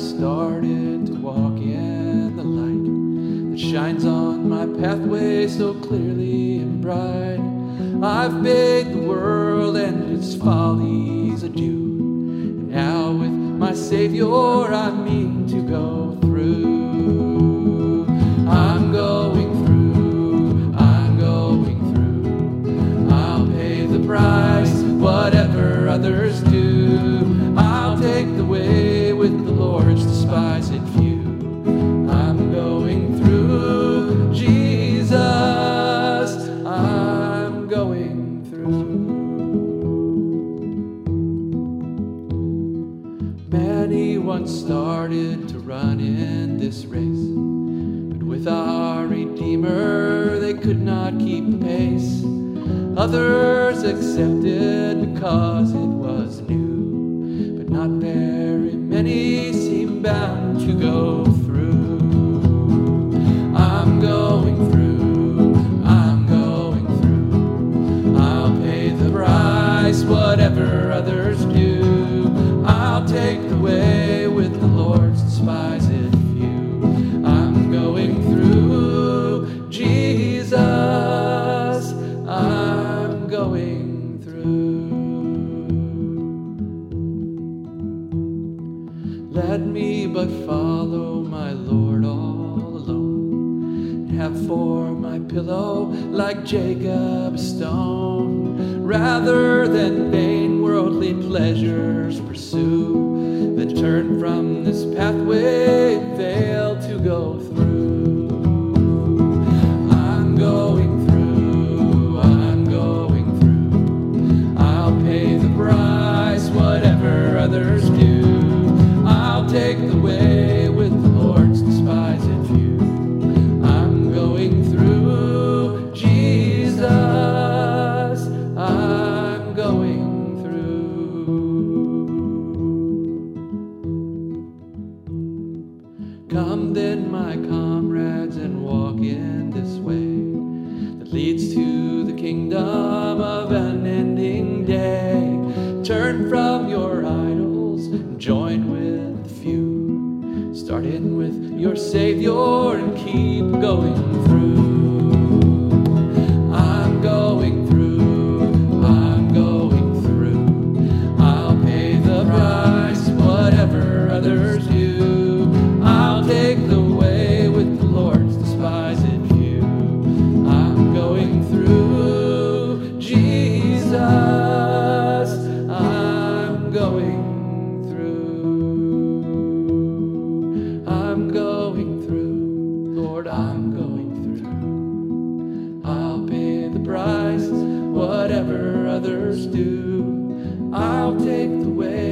started to walk in the light that shines on my pathway so clearly and bright. I've bade the world and its follies adieu, and now with my Savior I mean to go through. I'm going through, I'm going through. I'll pay the price, whatever others do. I'll take the way with the Lord's despised few. I'm going through, Jesus, I'm going through. Many once started to run in this race, but with our Redeemer they could not keep pace. Others accepted because it was new, but not very many seem bound to go through. I'm going through, I'm going through. I'll pay the price, whatever others do. I'll take the way with the Lord's despised few. I'm going through, Jesus, I'm going through. Let me but follow my Lord all alone, and have for my pillow, like Jacob, a stone, rather than vain worldly pleasures pursue, than turn from this pathway and fail to go through. I'm going through, I'm going through. I'll pay the price, whatever others do. I'll take the way with the Lord's despised few. I'm going through, Jesus, I'm going through. Come then, my comrades, and walk in this way that leads to the kingdom of unending day. Turn from your idols and join with the few. Start in with your Savior and keep going through. I'm going through, I'm going through. I'll pay the price, whatever others do. I'll take the way with the Lord's despised few. I'm going through, Jesus, I'm going through. I'm going through, Lord, I'm going through. I'll pay the price, whatever others do. I'll take the way